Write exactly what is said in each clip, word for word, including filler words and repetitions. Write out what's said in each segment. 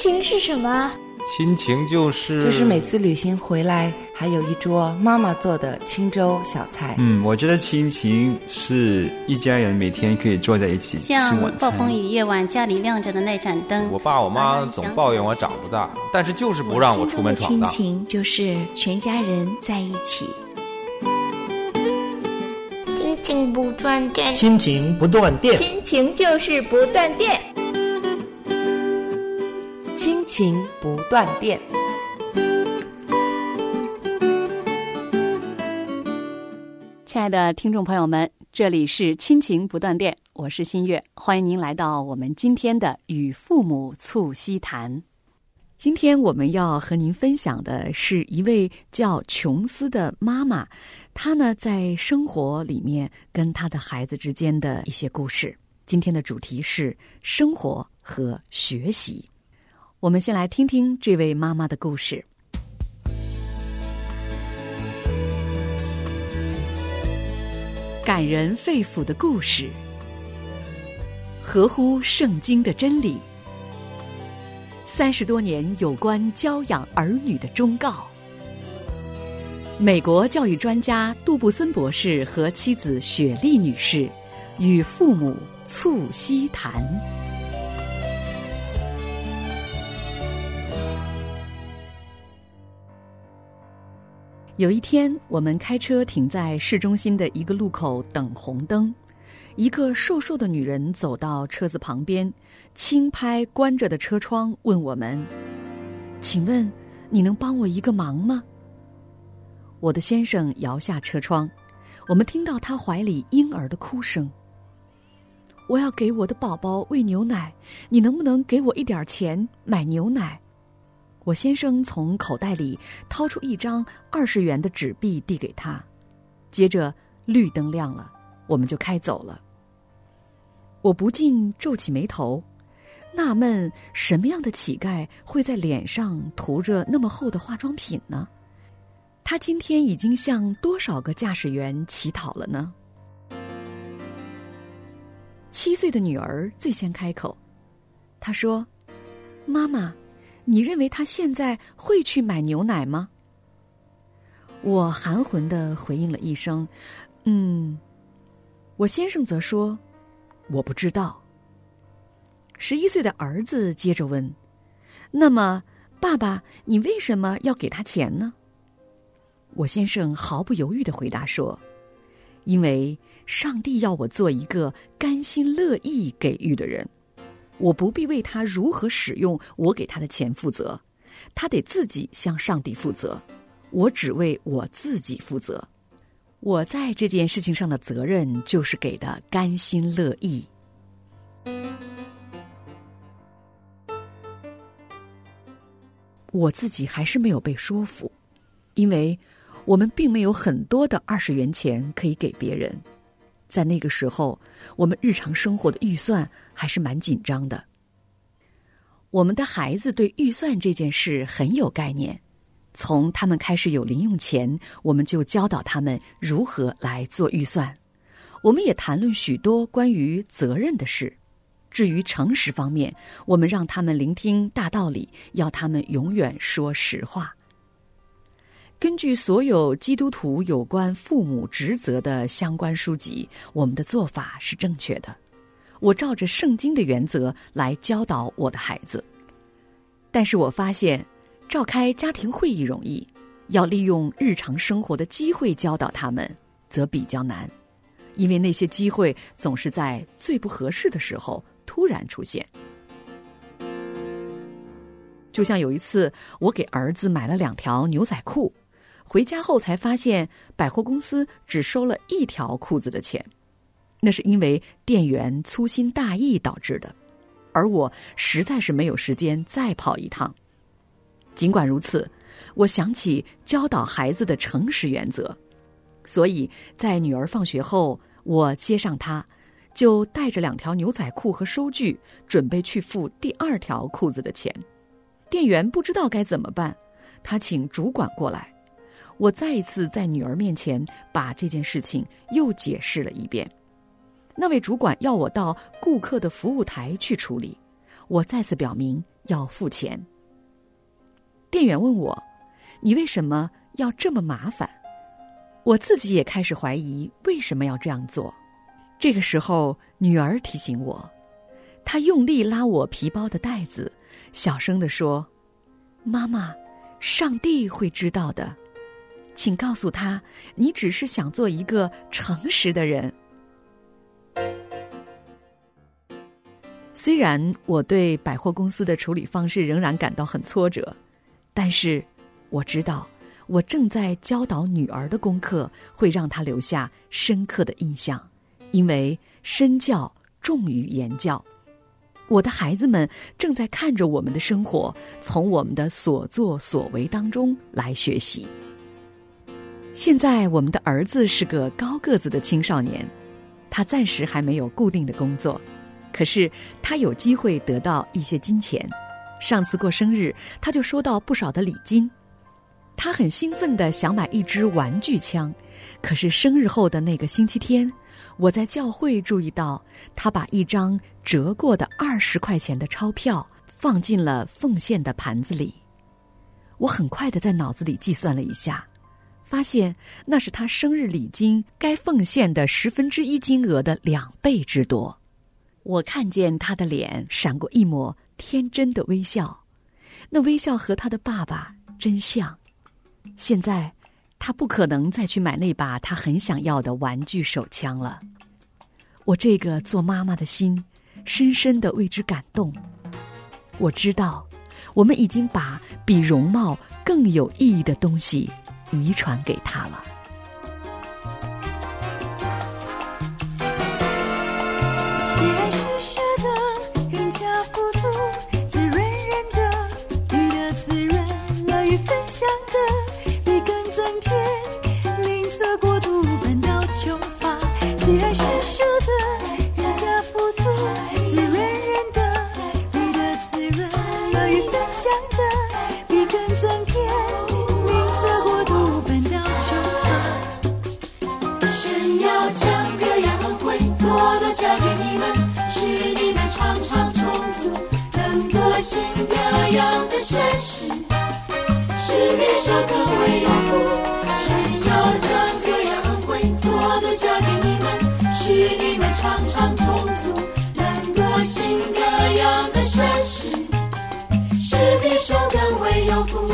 情是什么？ 亲情就是就是每次旅行回来还有一桌妈妈做的清粥小菜。 嗯，我觉得亲情是一家人每天可以坐在一起吃像晚餐。 暴风雨夜晚家里亮着的那盏灯， 我爸我妈总抱怨我长不大，但是就是不让我出门闯荡。 亲情就是全家人在一起。 亲情不断电， 亲情不断电， 亲情就是不断电， 亲情不断电。 亲爱的听众朋友们，这里是亲情不断电，我是新月，欢迎您来到我们今天的与父母促膝谈。今天我们要和您分享的是一位叫琼斯的妈妈，她呢在生活里面跟她的孩子之间的一些故事。今天的主题是生活和学习。我们先来听听这位妈妈的故事。感人肺腑的故事，合乎圣经的真理，三十多年有关教养儿女的忠告。美国教育专家杜布森博士和妻子雪莉女士与父母促膝谈。有一天，我们开车停在市中心的一个路口等红灯，一个瘦瘦的女人走到车子旁边，轻拍关着的车窗，问我们：请问你能帮我一个忙吗？我的先生摇下车窗，我们听到他怀里婴儿的哭声。我要给我的宝宝喂牛奶，你能不能给我一点钱买牛奶？我先生从口袋里掏出一张二十元的纸币递给他，接着绿灯亮了，我们就开走了。我不禁皱起眉头，纳闷什么样的乞丐会在脸上涂着那么厚的化妆品呢？他今天已经向多少个驾驶员乞讨了呢？七岁的女儿最先开口，她说：妈妈，你认为他现在会去买牛奶吗？我含混地回应了一声嗯。我先生则说我不知道。十一岁的儿子接着问，那么爸爸，你为什么要给他钱呢？我先生毫不犹豫地回答说，因为上帝要我做一个甘心乐意给予的人，我不必为他如何使用我给他的钱负责，他得自己向上帝负责，我只为我自己负责。我在这件事情上的责任就是给的甘心乐意。我自己还是没有被说服，因为我们并没有很多的二十元钱可以给别人。在那个时候，我们日常生活的预算还是蛮紧张的。我们的孩子对预算这件事很有概念，从他们开始有零用钱，我们就教导他们如何来做预算。我们也谈论许多关于责任的事。至于诚实方面，我们让他们聆听大道理，要他们永远说实话。根据所有基督徒有关父母职责的相关书籍，我们的做法是正确的。我照着圣经的原则来教导我的孩子。但是我发现，召开家庭会议容易，要利用日常生活的机会教导他们，则比较难。因为那些机会总是在最不合适的时候突然出现。就像有一次，我给儿子买了两条牛仔裤，回家后才发现百货公司只收了一条裤子的钱，那是因为店员粗心大意导致的，而我实在是没有时间再跑一趟。尽管如此，我想起教导孩子的诚实原则，所以在女儿放学后，我接上她，就带着两条牛仔裤和收据，准备去付第二条裤子的钱。店员不知道该怎么办，他请主管过来。我再一次在女儿面前把这件事情又解释了一遍。那位主管要我到顾客的服务台去处理，我再次表明要付钱。店员问我，你为什么要这么麻烦？我自己也开始怀疑为什么要这样做。这个时候，女儿提醒我，她用力拉我皮包的带子，小声地说，妈妈，上帝会知道的，请告诉他，你只是想做一个诚实的人。虽然我对百货公司的处理方式仍然感到很挫折，但是我知道我正在教导女儿的功课会让她留下深刻的印象，因为身教重于言教。我的孩子们正在看着我们的生活，从我们的所作所为当中来学习。现在我们的儿子是个高个子的青少年，他暂时还没有固定的工作，可是他有机会得到一些金钱。上次过生日，他就收到不少的礼金。他很兴奋地想买一支玩具枪，可是生日后的那个星期天，我在教会注意到他把一张折过的二十块钱的钞票放进了奉献的盘子里。我很快地在脑子里计算了一下，发现那是他生日礼金该奉献的十分之一金额的两倍之多。我看见他的脸闪过一抹天真的微笑，那微笑和他的爸爸真像。现在他不可能再去买那把他很想要的玩具手枪了。我这个做妈妈的心深深地为之感动。我知道我们已经把比容貌更有意义的东西遗传给他了。 喜爱施舍的更加富足，滋润人的你的滋润，乐于分享的你更增添，吝啬过度反倒穷乏。喜爱施舍的更加富足，滋润人的你的滋润，乐于分享的你更增添，吝啬过度反倒穷乏。神要将各样恩惠多多加给你们，使你们常常充足，能多行各样的善事，使你手更为有福。神要将各样恩惠多多加给你们，使你们常常充足，能多行各样的善事，使你手更为有福。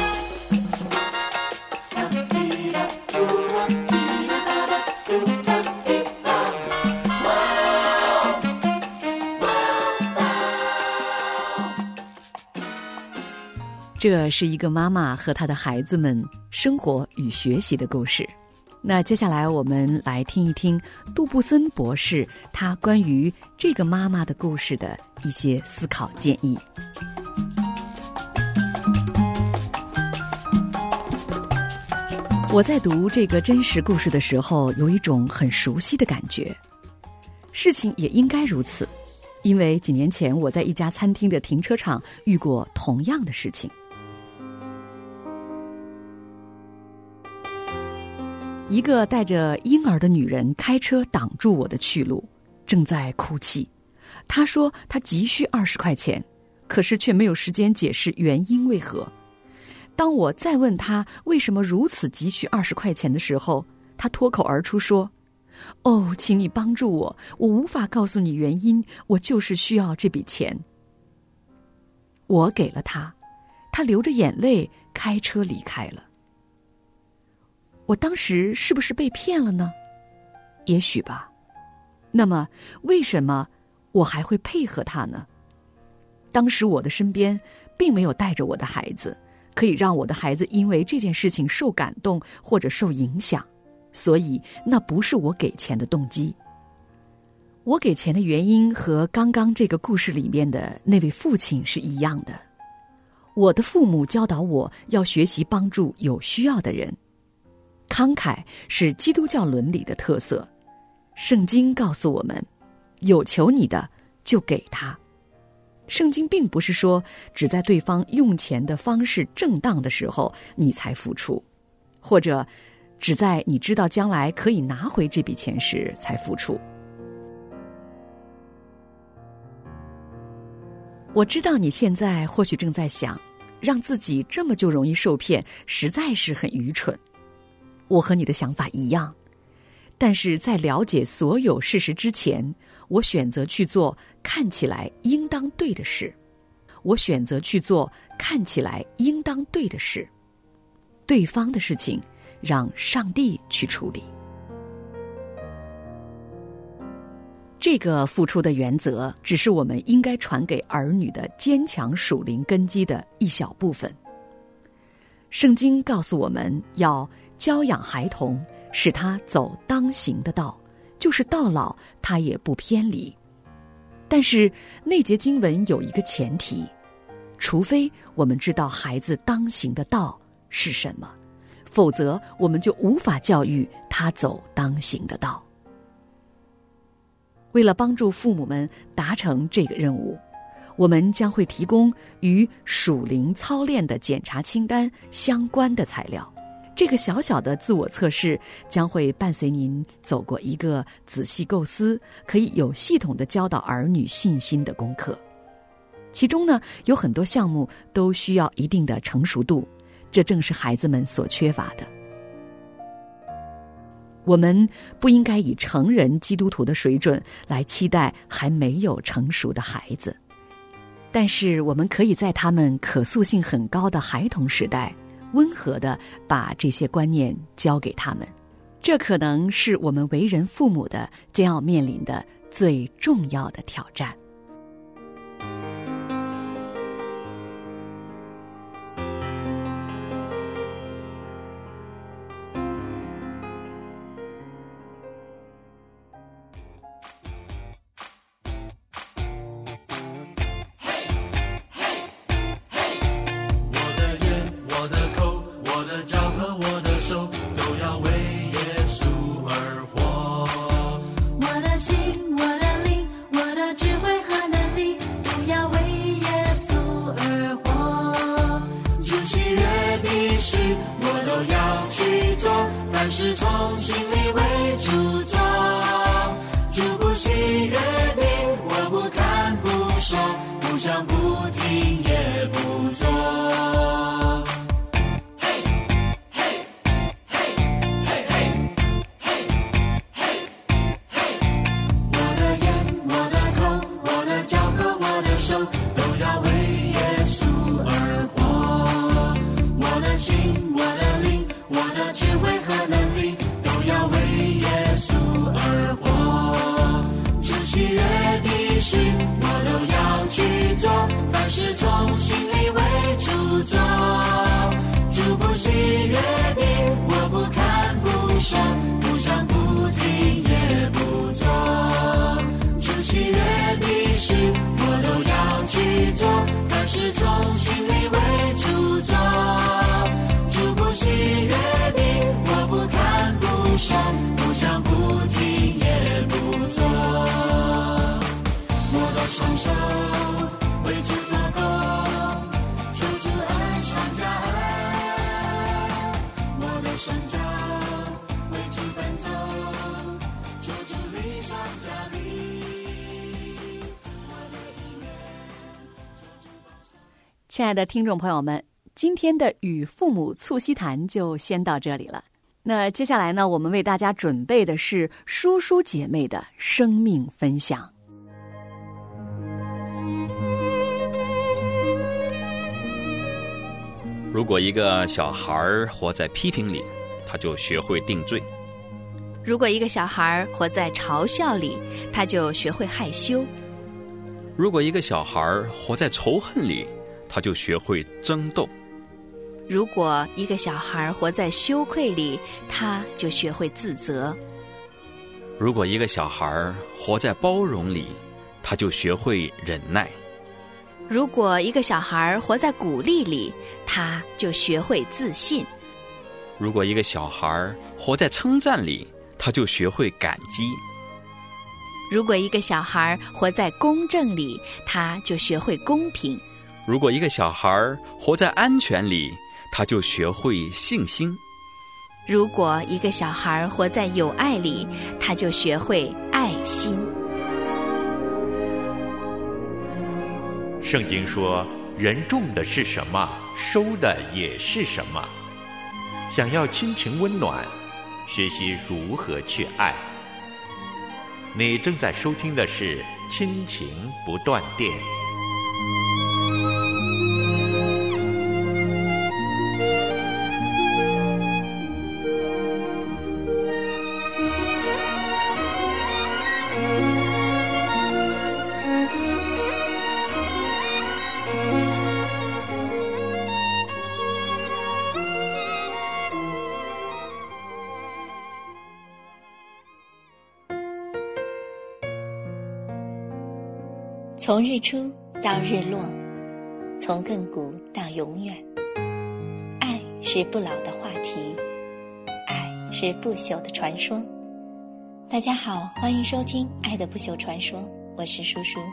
这是一个妈妈和她的孩子们生活与学习的故事。那接下来我们来听一听杜布森博士他关于这个妈妈的故事的一些思考建议。我在读这个真实故事的时候，有一种很熟悉的感觉。事情也应该如此，因为几年前我在一家餐厅的停车场遇过同样的事情。一个带着婴儿的女人开车挡住我的去路，正在哭泣。她说她急需二十块钱，可是却没有时间解释原因为何。当我再问她为什么如此急需二十块钱的时候，她脱口而出说：“哦，请你帮助我，我无法告诉你原因，我就是需要这笔钱。”我给了她，她流着眼泪开车离开了。我当时是不是被骗了呢？也许吧。那么为什么我还会配合他呢？当时我的身边并没有带着我的孩子，可以让我的孩子因为这件事情受感动或者受影响，所以那不是我给钱的动机。我给钱的原因和刚刚这个故事里面的那位父亲是一样的。我的父母教导我要学习帮助有需要的人。慷慨是基督教伦理的特色，圣经告诉我们，有求你的就给他。圣经并不是说只在对方用钱的方式正当的时候你才付出，或者只在你知道将来可以拿回这笔钱时才付出。 我知道你现在或许正在想，让自己这么就容易受骗，实在是很愚蠢。我和你的想法一样，但是在了解所有事实之前，我选择去做看起来应当对的事。我选择去做看起来应当对的事。对方的事情，让上帝去处理。这个付出的原则，只是我们应该传给儿女的坚强属灵根基的一小部分。圣经告诉我们要教养孩童，使他走当行的道，就是到老他也不偏离。但是那节经文有一个前提，除非我们知道孩子当行的道是什么，否则我们就无法教育他走当行的道。为了帮助父母们达成这个任务，我们将会提供与属灵操练的检查清单相关的材料。这个小小的自我测试将会伴随您走过一个仔细构思，可以有系统地教导儿女信心的功课。其中呢，有很多项目都需要一定的成熟度，这正是孩子们所缺乏的。我们不应该以成人基督徒的水准来期待还没有成熟的孩子，但是我们可以在他们可塑性很高的孩童时代，温和地把这些观念教给他们。这可能是我们为人父母的将要面临的最重要的挑战。 凡事从心里为主做，主不喜约定，我不看不说，不想不听也不做。嘿，嘿，嘿，嘿，嘿，嘿，嘿，嘿，我的眼，我的口，我的脚和我的手，都要为耶稣而活。我的心，我的灵，我的智慧和能力，都要为耶稣而活。主喜悦的事，我都要去做，凡事从心里为主做。主不喜悦的，我不看不说，不想不听也不做。主喜悦的事，我都要去做，凡事从心里为主做。主不喜悦的，我不看不说，不想不听也不做。我的双手为主做工，求主恩上加恩。我的双脚为主奔走，求主力上加力。我的意念求主保守。 亲爱的听众朋友们，今天的与父母促膝谈就先到这里了。那接下来呢，我们为大家准备的是叔叔姐妹的生命分享。 如果一个小孩活在批评里，他就学会定罪； 如果一个小孩活在嘲笑里，他就学会害羞； 如果一个小孩活在仇恨里，他就学会争斗； 如果一个小孩活在羞愧里，他就学会自责； 如果一个小孩活在包容里，他就学会忍耐； 如果一个小孩活在鼓励里，他就学会自信； 如果一个小孩活在称赞里，他就学会感激； 如果一个小孩活在公正里，他就学会公平； 如果一个小孩活在安全里，他就学会信心； 如果一个小孩活在友爱里，他就学会爱心。 圣经说，人种的是什么，收的也是什么。想要亲情温暖，学习如何去爱。你正在收听的是亲情不断电。 从日出到日落，从亘古到永远，爱是不老的话题，爱是不朽的传说。大家好，欢迎收听《爱的不朽传说》，我是叔叔。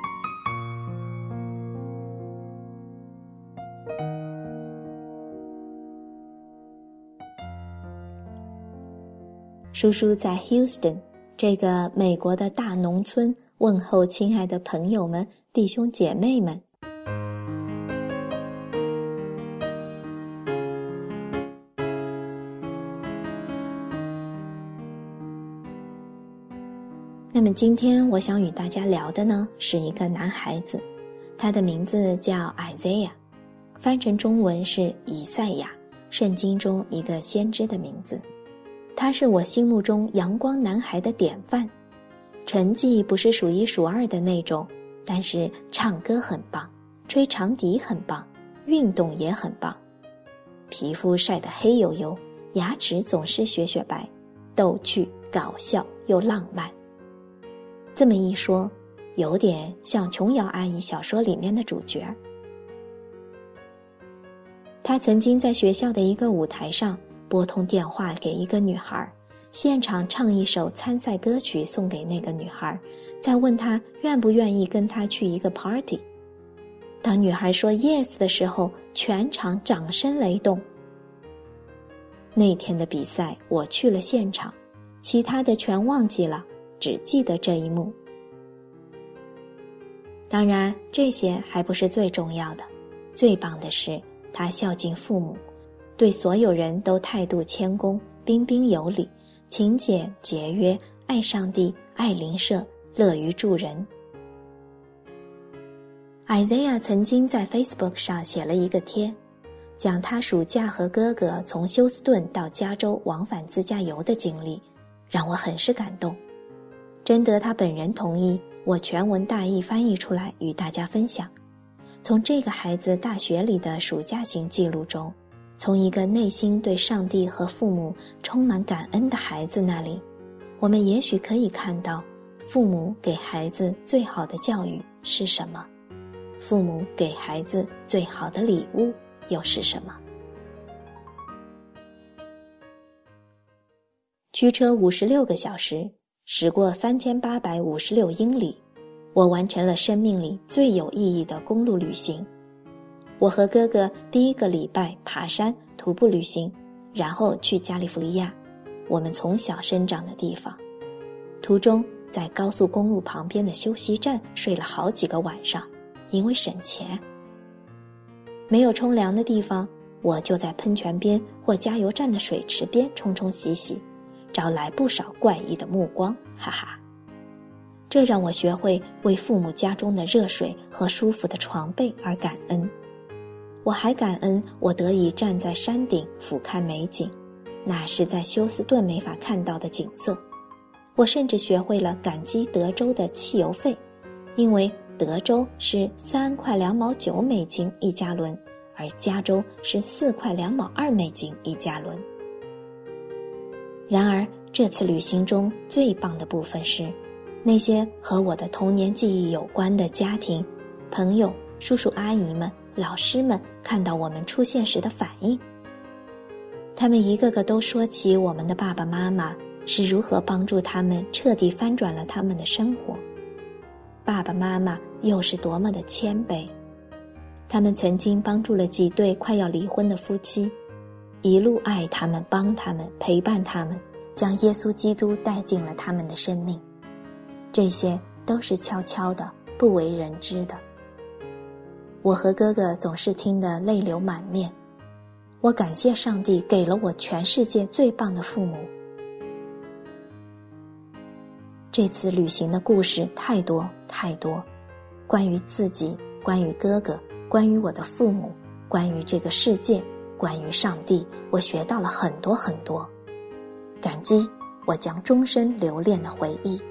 叔叔在 Houston 这个美国的大农村问候亲爱的朋友们、弟兄姐妹们。那么今天我想与大家聊的呢，是一个男孩子，他的名字叫 Isaiah， 翻成中文是以赛亚，圣经中一个先知的名字。他是我心目中阳光男孩的典范，成绩不是数一数二的那种，但是唱歌很棒，吹长笛很棒，运动也很棒，皮肤晒得黑黝黝，牙齿总是雪雪白，逗趣搞笑又浪漫。这么一说，有点像琼瑶阿姨小说里面的主角。他曾经在学校的一个舞台上拨通电话给一个女孩，现场唱一首参赛歌曲送给那个女孩，再问她愿不愿意跟她去一个 party。 当女孩说 yes 的时候，全场掌声雷动。那天的比赛我去了现场，其他的全忘记了，只记得这一幕。当然这些还不是最重要的，最棒的是他孝敬父母，对所有人都态度谦恭，彬彬有礼，勤俭节约，爱上帝，爱邻舍，乐于助人。Isaiah 曾经在 Facebook 上写了一个贴，讲他暑假和哥哥从休斯顿到加州往返自驾游的经历，让我很是感动。征得他本人同意，我全文大意翻译出来与大家分享。从这个孩子大学里的暑假行记录中，从一个内心对上帝和父母充满感恩的孩子那里，我们也许可以看到父母给孩子最好的教育是什么，父母给孩子最好的礼物又是什么。驱车五十六个小时，驶过三千八百五十六英里，我完成了生命里最有意义的公路旅行。我和哥哥第一个礼拜爬山徒步旅行，然后去加利福尼亚，我们从小生长的地方。途中在高速公路旁边的休息站睡了好几个晚上，因为省钱。没有冲凉的地方，我就在喷泉边或加油站的水池边冲冲洗洗，招来不少怪异的目光，哈哈。这让我学会为父母家中的热水和舒服的床被而感恩。我还感恩我得以站在山顶俯瞰美景，那是在休斯顿没法看到的景色。我甚至学会了感激德州的汽油费，因为德州是三块两毛九美金一加仑，而加州是四块两毛二美金一加仑。然而这次旅行中最棒的部分是，那些和我的童年记忆有关的家庭、朋友、叔叔阿姨们、老师们看到我们出现时的反应。他们一个个都说起我们的爸爸妈妈是如何帮助他们彻底翻转了他们的生活。爸爸妈妈又是多么的谦卑，他们曾经帮助了几对快要离婚的夫妻，一路爱他们，帮他们，陪伴他们，将耶稣基督带进了他们的生命。这些都是悄悄的，不为人知的。 我和哥哥总是听得泪流满面。我感谢上帝给了我全世界最棒的父母。这次旅行的故事太多太多，关于自己，关于哥哥，关于我的父母，关于这个世界，关于上帝，我学到了很多很多。感激，我将终身留恋的回忆。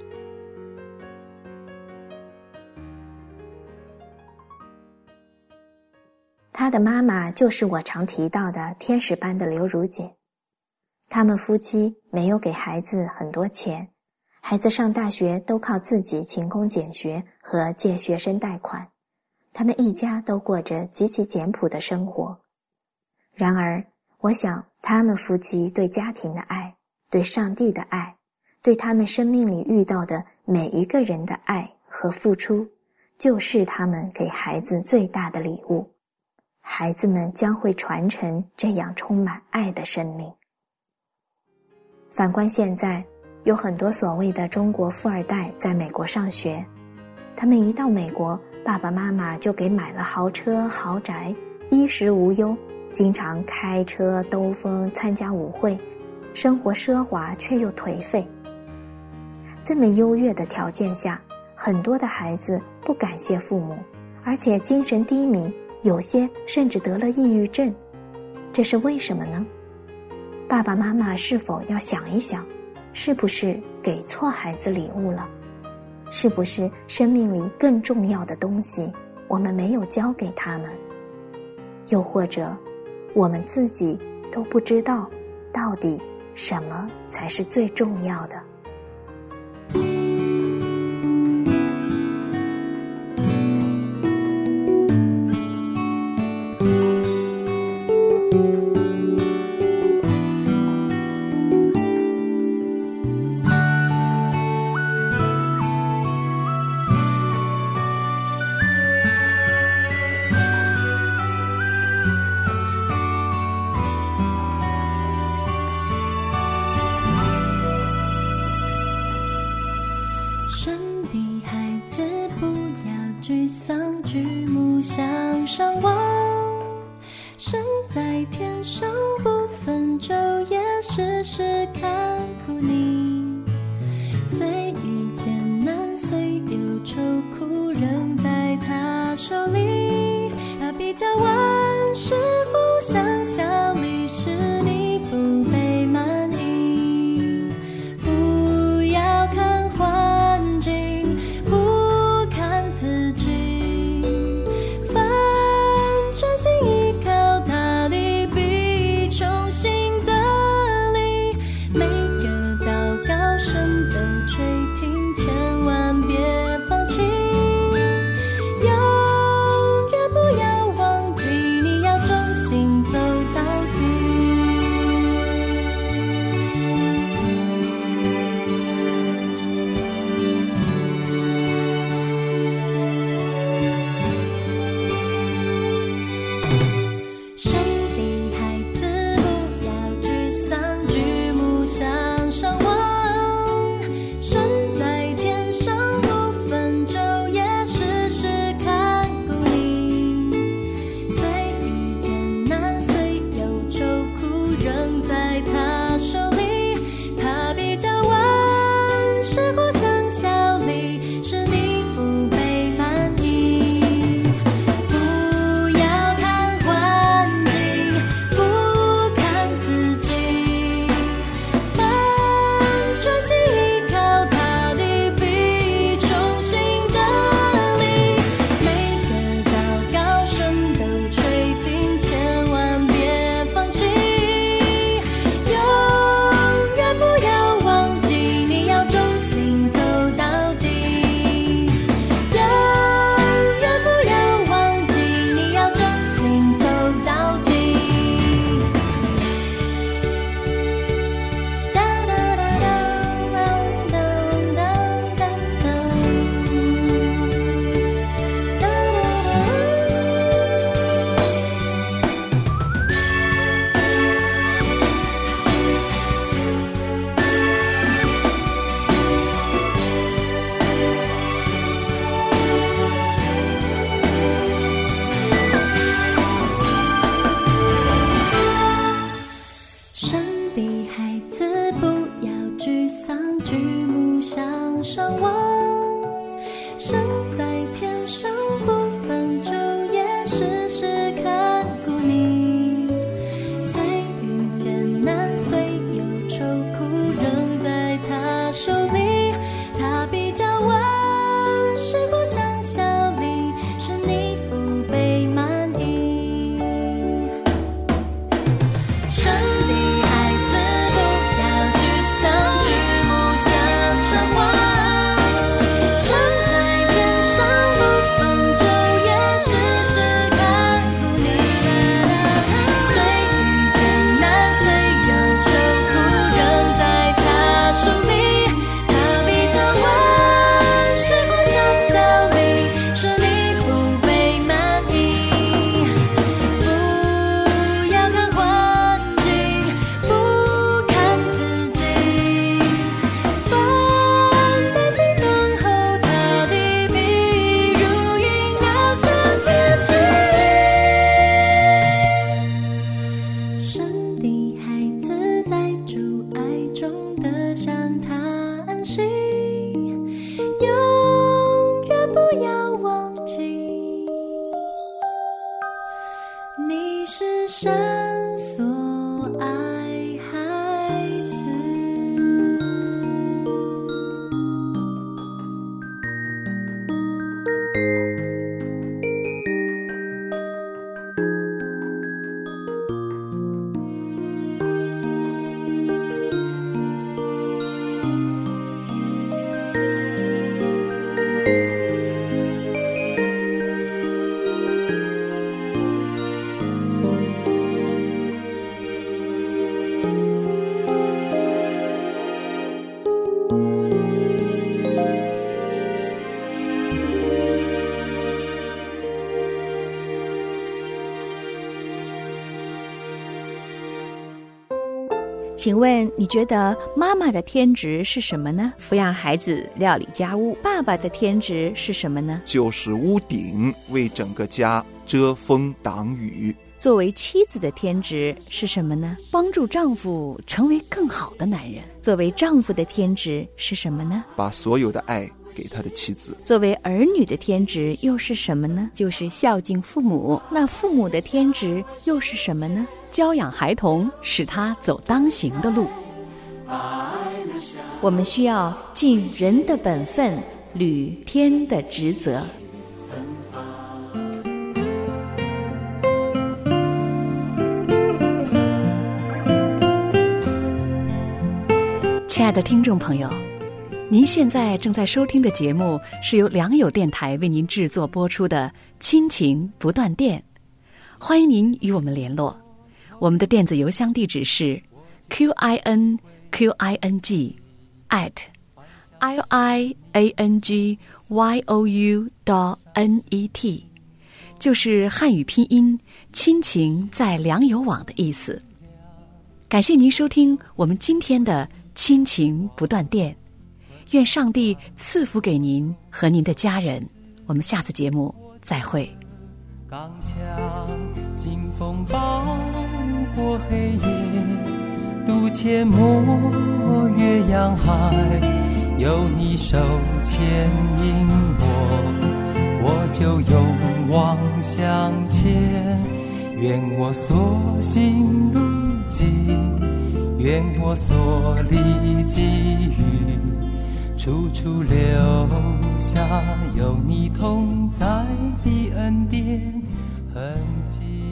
他的妈妈就是我常提到的天使般的刘如姐。他们夫妻没有给孩子很多钱，孩子上大学都靠自己勤工俭学和借学生贷款，他们一家都过着极其简朴的生活。然而，我想他们夫妻对家庭的爱，对上帝的爱，对他们生命里遇到的每一个人的爱和付出，就是他们给孩子最大的礼物。孩子们将会传承这样充满爱的生命。反观现在，有很多所谓的中国富二代在美国上学，他们一到美国，爸爸妈妈就给买了豪车豪宅，衣食无忧，经常开车兜风参加舞会，生活奢华却又颓废。这么优越的条件下，很多的孩子不感谢父母，而且精神低迷，有些甚至得了抑郁症。这是为什么呢？爸爸妈妈是否要想一想，是不是给错孩子礼物了？是不是生命里更重要的东西我们没有交给他们？又或者我们自己都不知道到底什么才是最重要的？ 上望，身在天上不分昼夜，时时看顾你。虽遇艰难，虽有愁苦，仍在他手里。他比较万事互相效力，使你福杯满溢。不要看环境，不看自己，凡专心依靠他的，必重新得力。 情。你是神所爱孩子。 请问你觉得妈妈的天职是什么呢？ 抚养孩子，料理家务。 爸爸的天职是什么呢？ 就是屋顶，为整个家遮风挡雨。 作为妻子的天职是什么呢？ 帮助丈夫成为更好的男人。 作为丈夫的天职是什么呢？ 把所有的爱给他的妻子。 作为儿女的天职又是什么呢？ 就是孝敬父母。 那父母的天职又是什么呢？ 教养孩童，使他走当行的路。 我们需要尽人的本分，履天的职责。 亲爱的听众朋友，您现在正在收听的节目是由良友电台为您制作播出的《亲情不断电》，欢迎您与我们联络。我们的电子邮箱地址是 q i n q i n g at l i a n g y o u dot n e t， 就是汉语拼音亲情在良友网的意思。感谢您收听我们今天的亲情不断电，愿上帝赐福给您和您的家人。我们下次节目再会。 刚强劲风暴过黑夜，渡阡陌越洋海，有你手牵引我，我就勇往向前。愿我所行路径，愿我所历际遇，处处留下有你同在的恩典痕迹。